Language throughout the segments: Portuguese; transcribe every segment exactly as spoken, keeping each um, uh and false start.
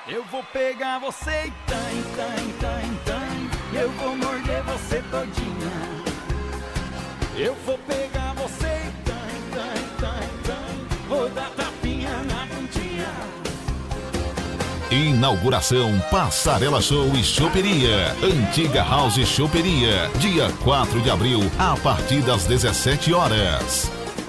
Eu vou pegar você e tan, tan, tan, tan. Eu vou morder você todinha. Eu vou pegar você e tan, tan, tan, tan. Vou dar tapinha na bundinha. Inauguração Passarela Show e Choperia. Antiga House Choperia. Dia quatro de abril, a partir das dezessete horas.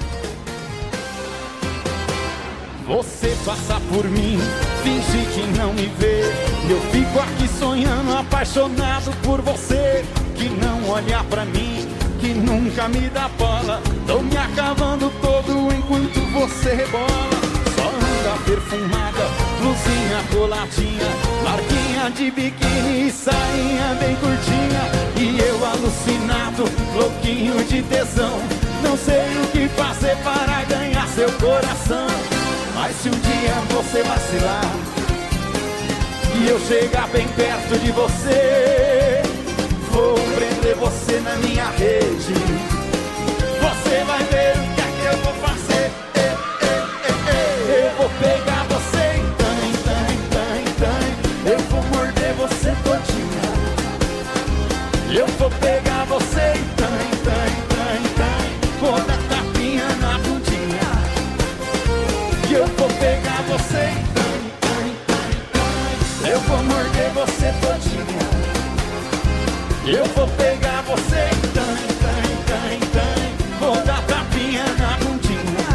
Você passa por mim, finge que não me vê. Eu fico aqui sonhando, apaixonado por você. Que não olha pra mim, que nunca me dá bola. Tô me acabando todo enquanto você rebola. Só anda perfumada, blusinha coladinha, marquinha de biquíni e sainha bem curtinha. E eu alucinado, louquinho de tesão. Não sei o que fazer para ganhar seu coração. Mas se um dia você vacilar e eu chegar bem perto de você, vou prender você na minha rede. Você vai ver o que é que eu vou fazer. eh, eh, eh, eh. Eu vou pegar você e tan, tan, tan, tan. Eu vou morder você todinha. Eu vou pegar você e tan, tan, tan, tan. Vou dar tapinha na bundinha. Eu vou pegar você e tan, tan, tan, tan. Eu vou morder você todinha. Eu vou pegar você e tan, tan, tan, tan. Vou dar tapinha na bundinha.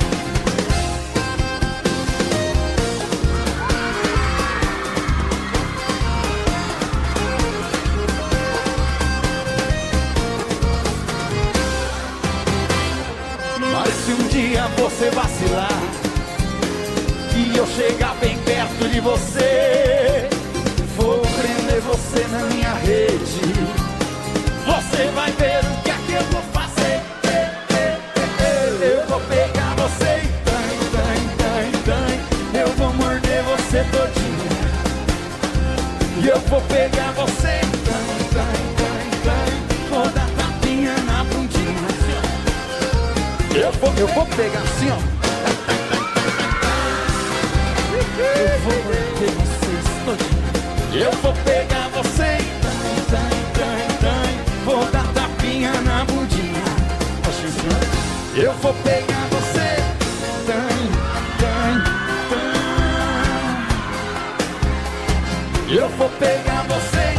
Mas se um dia você vacilar e eu chegar bem perto de você, vou prender você na minha rede. Você vai ver o que é que eu vou fazer. eh, eh, eh, eh. Eu vou pegar você e tan, tan, tan, tan. Eu vou morder você todinha. E eu vou pegar você e tan, tan, tan, tan. Vou dar tapinha na bundinha. Eu vou, eu vou pegar assim, ó. Eu vou morder vocês todinha. Eu vou pegar você e tan, tan, tan, tan. Vou dar tapinha na bundinha. Eu vou pegar você tan, tan, tan. Eu vou pegar você